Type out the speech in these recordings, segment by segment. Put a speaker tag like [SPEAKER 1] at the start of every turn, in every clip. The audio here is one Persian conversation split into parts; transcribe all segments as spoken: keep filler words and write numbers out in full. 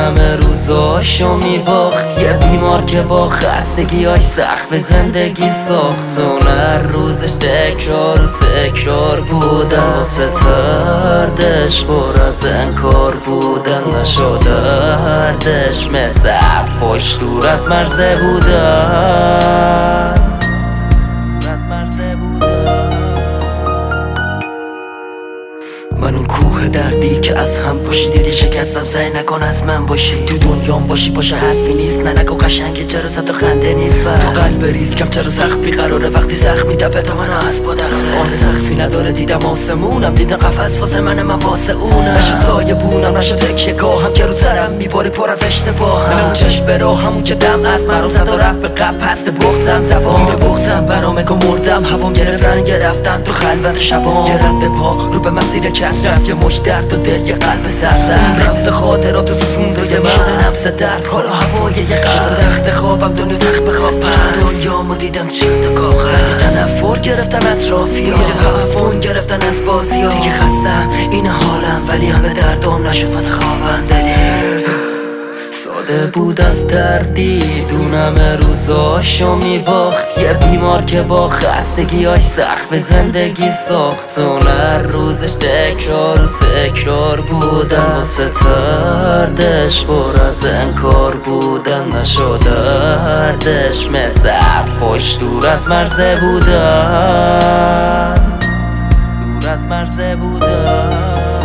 [SPEAKER 1] همه روزاشو میباخت، یه بیمار که با خستگیاش سقف زندگی ساخت. اون هر روزش تکرار و تکرار بودن، واسه تردش پر از انکار بودن. نشده هردش مثل حرفاش دور از مرزه بودن. من اون کوه دردی که از هم باشی، دیدی شکستم سعی نکن از من باشی. تو دنیام باشی باشه حرفی نیست، نه نگو قشنگه چرا صد و خنده نیست. بس تو قلب ریسکم چرا سخت بیقراره، وقتی زخمی دبه تا من از با دراره. آن سخفی نداره دیدم آسمونم، دیدم قفس واسه من من واسه اونم. نشو سایه بونم نشو تکیه گاهم که رو سرم میباری پر از اشتباهم. من اون چشم برا همون که دم از مرام زد و رفت به قب پست بغزم دوام. دیده بغزم برامه که مردم، هوام گرفت رنگ گرفتن تو خلوت شبام. یه رد پا رو به مسیر کس رفت، یه مش درد و دل یه قلب سرسر رفت. خاطرات و سوزون توی من شده نبض درد، حالا هوای یه قلب تخت خوابم دنیا تخت بخواب پس. دنیامو دیدم چند کاغذ تنفر گرفتن اطرافی ها، یه تعفن گرفتن از بازی ها. دیگه خستم این حالم ولی همه دردام نشد واسه خوابم دلی. ساده بود از تردید، همه روزاشو میباخت، یه بیمار که با خستگیاش سقف زندگی ساخت. اون هر روزش تکرار و تکرار بودن، واسه تردش پر از انکار بودن. نشده هردش مثل حرفاش دور از مرزه بودن. دور از مرزه بودن.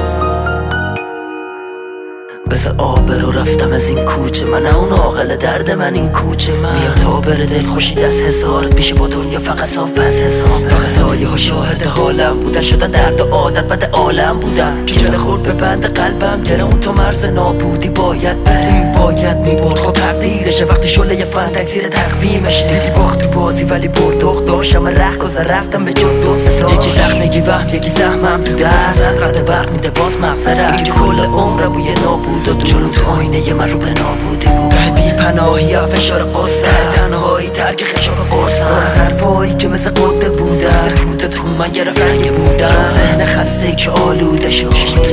[SPEAKER 1] بس آبرو رفتم از این کوچه، من اون عاقل درد من این کوچه. من بیا تا بره دل خوشی دست هزارت میشه با دنیا فقط صاف پس حساب. فقط سایه ها شاهد حالم بودن، شده درد و عادت بد عالم بودن. که جل خورد به بند قلبم گره اون تو مرز نابودی باید بریم. باید میبرد خود تقدیرشه وقتی شله یه فندک زیر تقویمشه. دیدی باخت تو بازی ولی برداخت داشتم ره گذر رفتم به جز دوست داشت. یکی زخم یکی وهم یکی زحمم تو دستم زد قد برق میده باز مغزرم. این که کل عمرم بوی نابود جلو تو آینه من رو به نابودی بود. ته بی پناهی ها فشار قصه، تنهایی ترک خشاب قرصم. حرفایی که مثل قده بودن، توت تو من گرفت رنگ بودن. ذهن خسته که آلوده شد،